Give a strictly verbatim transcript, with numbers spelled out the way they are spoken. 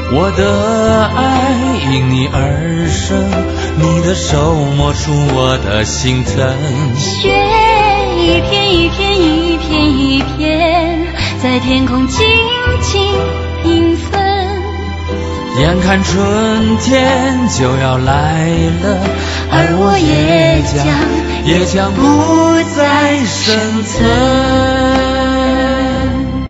我的爱因你而生，你的手摸出我的心疼。 雪一片一片一片一片，在天空轻轻缤纷。 眼看春天就要来了，而我也将也将不再生存。